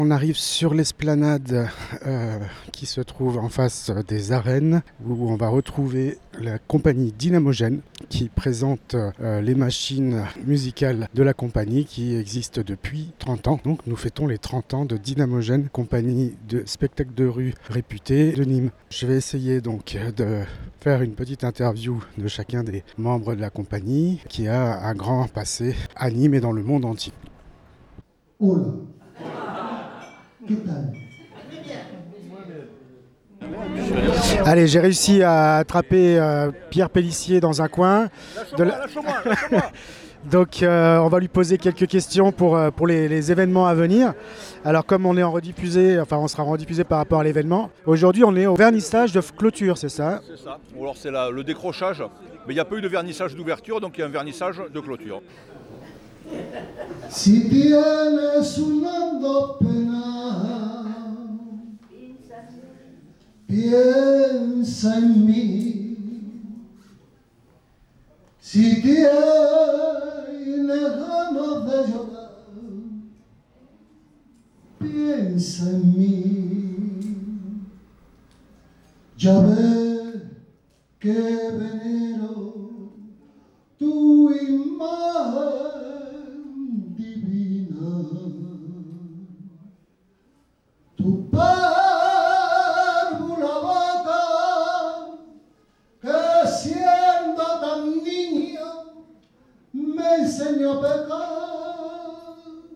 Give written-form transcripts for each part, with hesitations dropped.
On arrive sur l'esplanade qui se trouve en face des arènes où on va retrouver la compagnie Dynamogène qui présente les machines musicales de la compagnie qui existe depuis 30 ans. Donc nous fêtons les 30 ans de Dynamogène, compagnie de spectacle de rue réputée de Nîmes. Je vais essayer donc de faire une petite interview de chacun des membres de la compagnie qui a un grand passé à Nîmes et dans le monde entier. Hola. ¿Qué tal? Allez, j'ai réussi à attraper Pierre Pellissier dans un coin. Lâche-moi. Donc on va lui poser quelques questions pour les événements à venir. Alors comme on est on sera en rediffusé par rapport à l'événement. Aujourd'hui on est au vernissage de clôture, c'est ça? C'est ça. Ou alors c'est le décrochage. Mais il n'y a pas eu de vernissage d'ouverture, donc il y a un vernissage de clôture. Si tienes una dos penas, piensa en mí. Si tienes ganas de llorar, piensa en mí. Ya ves que venero tu imagen divina, tu párvula boca que siendo tan niña me enseñó a pecar.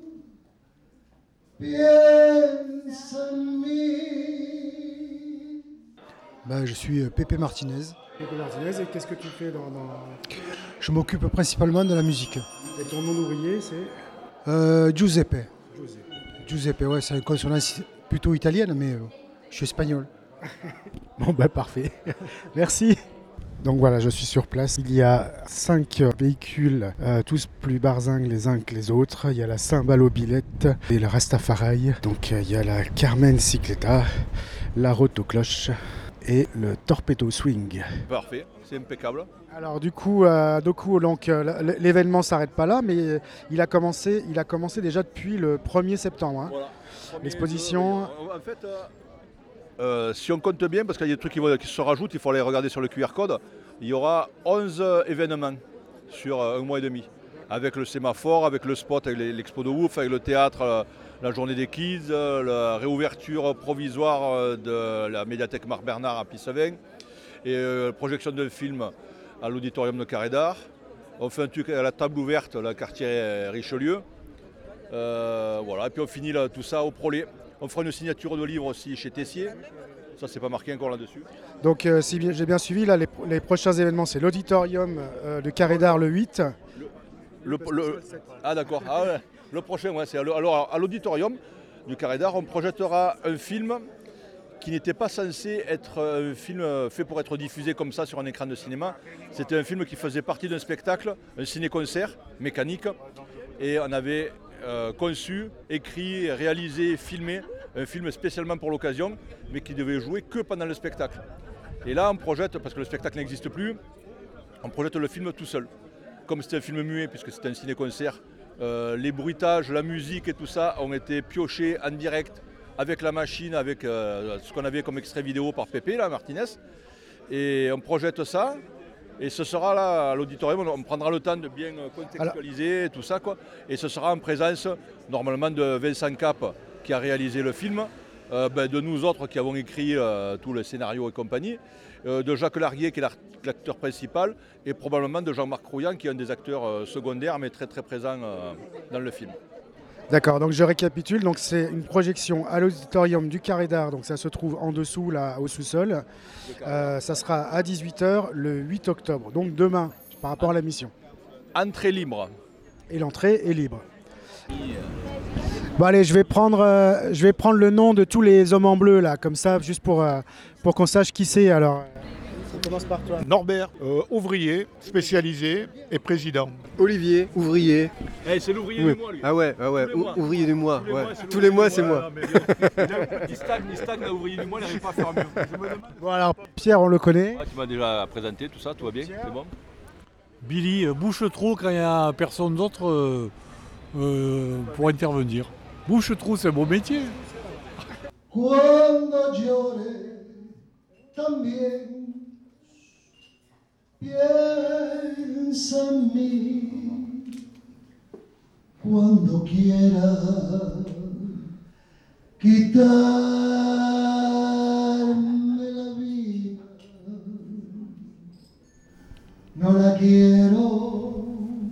Piensa en mí. Je suis Pépé Martinez. Pépé Martinez, et qu'est-ce que tu fais dans... Je m'occupe principalement de la musique. Et ton nom d'ouvrier, c'est Giuseppe. Giuseppe. Giuseppe, ouais, c'est une consonance plutôt italienne, mais je suis espagnol. Bon parfait, merci. Donc voilà, je suis sur place. Il y a 5 véhicules, tous plus barzingues les uns que les autres. Il y a la Cymbalobillette et le Rastafari. Donc il y a la Carmen Cycletta, la Rotocloche et le Torpedo Swing. Parfait, c'est impeccable. Alors du coup donc, l'événement ne s'arrête pas là, mais il a commencé déjà depuis le 1er septembre. Hein. Voilà. L'exposition... En fait, si on compte bien, parce qu'il y a des trucs qui se rajoutent, il faut aller regarder sur le QR code, il y aura 11 événements sur un mois et demi. Avec le sémaphore, avec le spot, avec l'expo de ouf, avec le théâtre, la journée des kids, la réouverture provisoire de la médiathèque Marc Bernard à Pissevin, et projection de film à l'auditorium de Carré d'Art. On fait un truc à la table ouverte, le quartier Richelieu. Voilà. Et puis on finit là, tout ça au Prolet. On fera une signature de livre aussi chez Tessier. Ça, c'est pas marqué encore là-dessus. Donc si j'ai bien suivi, là, les prochains événements, c'est l'auditorium de Carré d'Art le 8. Ah d'accord. Ah, ouais. Le prochain, ouais, c'est alors à l'auditorium du Carré d'Art, on projettera un film qui n'était pas censé être un film fait pour être diffusé comme ça sur un écran de cinéma. C'était un film qui faisait partie d'un spectacle, un ciné-concert mécanique. Et on avait conçu, écrit, réalisé, filmé un film spécialement pour l'occasion, mais qui devait jouer que pendant le spectacle. Et là, on projette, parce que le spectacle n'existe plus, on projette le film tout seul. Comme c'était un film muet, puisque c'était un ciné-concert, les bruitages, la musique et tout ça ont été piochés en direct avec la machine, avec ce qu'on avait comme extrait vidéo par Pépé, là, Martinez. Et on projette ça. Et ce sera là à l'auditorium, on prendra le temps de bien contextualiser tout ça, quoi. Et ce sera en présence normalement de Vincent Cap qui a réalisé le film, de nous autres qui avons écrit tout le scénario et compagnie, de Jacques Larguier qui est l'acteur principal, et probablement de Jean-Marc Rouillant qui est un des acteurs secondaires mais très très présent dans le film. D'accord, donc je récapitule. Donc c'est une projection à l'auditorium du Carré d'Art, donc ça se trouve en dessous là au sous-sol. Ça sera à 18h le 8 octobre, donc demain par rapport à la mission. Entrée libre. Et l'entrée est libre. Bon allez, je vais prendre le nom de tous les hommes en bleu là, comme ça, juste pour qu'on sache qui c'est. Alors, on commence par toi. Norbert, ouvrier, spécialisé et président. Olivier, ouvrier. Hey, c'est l'ouvrier Oui. du mois, lui. Ah ouais, ouvrier du mois. Tous les mois, c'est moi. Il stagne, l'ouvrier du mois, il n'arrive pas à faire mieux. Bon alors, Pierre, on le connaît. Tu m'as déjà présenté tout ça, tout va bien, c'est bon. Billy bouche trop quand il n'y a personne d'autre pour intervenir. Bouche-trou, c'est un beau métier. Cuando llore también piensa en mí. Cuando quiera quitarme la vida, no la quiero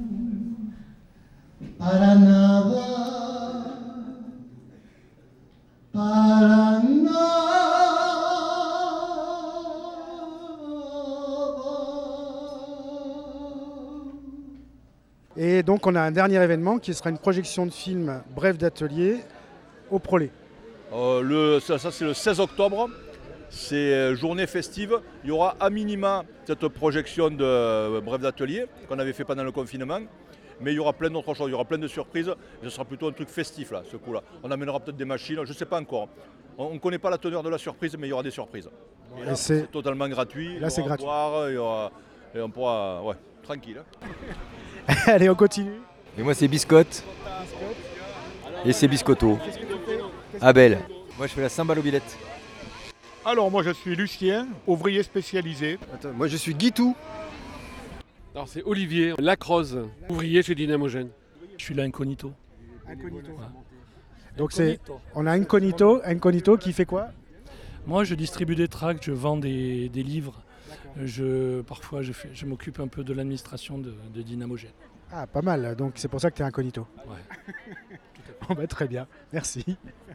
para nada, para nada. Et donc on a un dernier événement qui sera une projection de film Bref d'atelier au Prolet. Ça c'est le 16 octobre, c'est journée festive. Il y aura à minima cette projection de Bref d'atelier qu'on avait fait pendant le confinement. Mais il y aura plein d'autres choses, il y aura plein de surprises. Et ce sera plutôt un truc festif là, ce coup-là. On amènera peut-être des machines, je ne sais pas encore. On ne connaît pas la teneur de la surprise, mais il y aura des surprises. Et là, c'est totalement gratuit. Là, c'est gratuit. Et on pourra, ouais, tranquille. Allez, on continue. Et moi c'est Biscotte. Et c'est Biscotto. Abel. Moi je fais la cymbale aux billettes. Alors moi je suis Lucien, ouvrier spécialisé. Attends, moi je suis Guitou. Alors c'est Olivier Lacroze, ouvrier chez Dynamogène. Je suis là incognito. Incognito. Donc on a Incognito qui fait quoi? Moi je distribue des tracts, je vends des livres. Parfois je m'occupe un peu de l'administration de Dynamogène. Ah, pas mal, donc c'est pour ça que tu es Incognito. Ouais. Bon, bah, très bien, merci.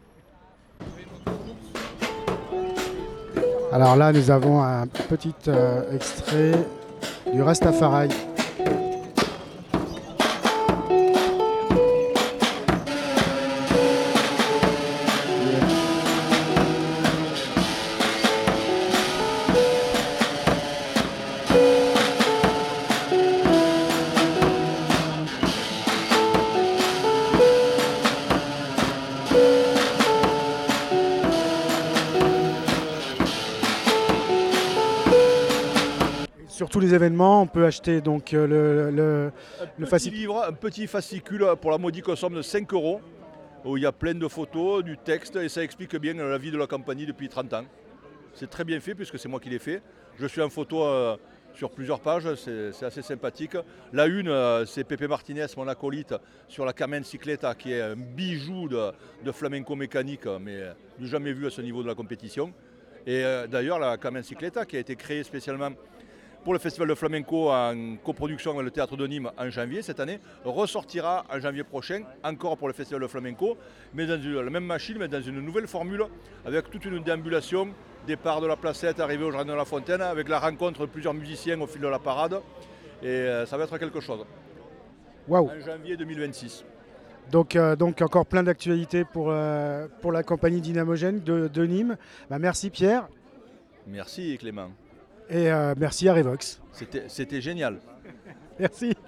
Alors là, nous avons un petit extrait du Rastafari. Sur tous les événements, on peut acheter donc le livre, un petit fascicule pour la modique somme de 5 €, où il y a plein de photos, du texte, et ça explique bien la vie de la compagnie depuis 30 ans. C'est très bien fait puisque c'est moi qui l'ai fait. Je suis en photo sur plusieurs pages, c'est assez sympathique. La une, c'est Pepe Martinez, mon acolyte, sur la Carmen Cicleta, qui est un bijou de flamenco mécanique, mais du jamais vu à ce niveau de la compétition. Et d'ailleurs, la Carmen Cicleta, qui a été créée spécialement pour le Festival de Flamenco en coproduction avec le Théâtre de Nîmes en janvier cette année, ressortira en janvier prochain, encore pour le Festival de Flamenco, mais dans la même machine, mais dans une nouvelle formule, avec toute une déambulation, départ de la Placette, arrivée au Jardin de la Fontaine, avec la rencontre de plusieurs musiciens au fil de la parade, et ça va être quelque chose. Waouh. En janvier 2026. Donc encore plein d'actualités pour la compagnie Dynamogène de Nîmes. Bah, merci Pierre. Merci Clément. Et merci à Revox. C'était génial. Merci.